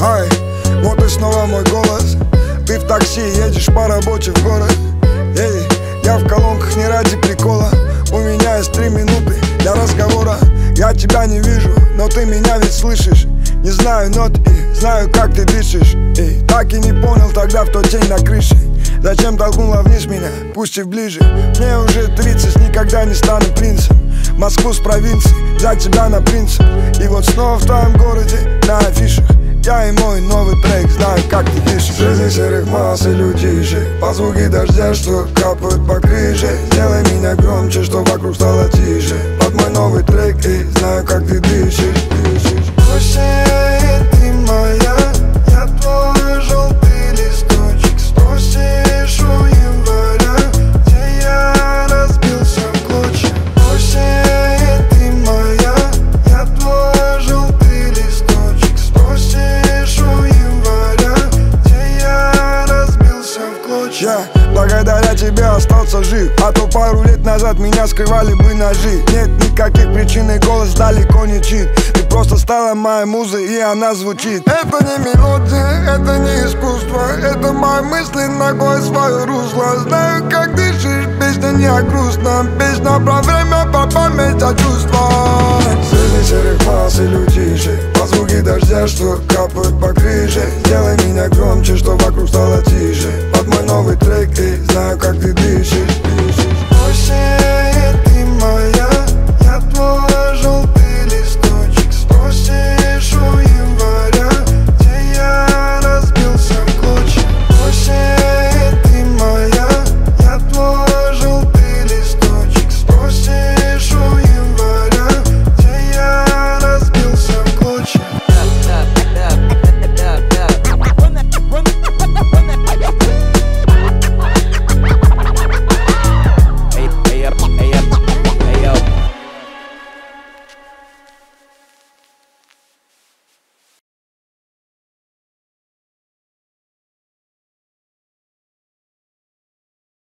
Ай, вот и снова мой голос. Ты в такси, едешь по работе в город. Эй, я в колонках не ради прикола. У меня есть 3 минуты для разговора. Я тебя не вижу, но ты меня ведь слышишь. Не знаю нот и знаю, как ты дышишь. Эй, так и не понял тогда в тот день на крыше. Зачем толкнула вниз меня, пусть и ближе. Мне уже 30, никогда не стану принцем. Москву с провинции, взять тебя на принцип. И вот снова в твоем городе, на афишах. Я и мой новый трек, знаю, как ты дышишь. Жизнь серых масс и людишек, по звуки дождя, что капают по крыше. Сделай меня громче, что вокруг стало тише. Под мой новый трек, и знаю, как ты дышишь. Осень, ты моя, я твой желтый листочек. Спросишь у января, где я разбился в клочья. Осень, ты моя, я твой желтый листочек. Спросишь у января, где я разбился в клочья. Благодаря тебе остался жив, а то пару лет назад меня скрывали бы ножи. Нет никаких причин, и голос далеко не чит. Ты просто стала моей музой, и она звучит. Это не мелодия, это не искусство. Это мои мысли, ногой свое русло. Знаю, как дышишь, песня не о грустном. Песня про время,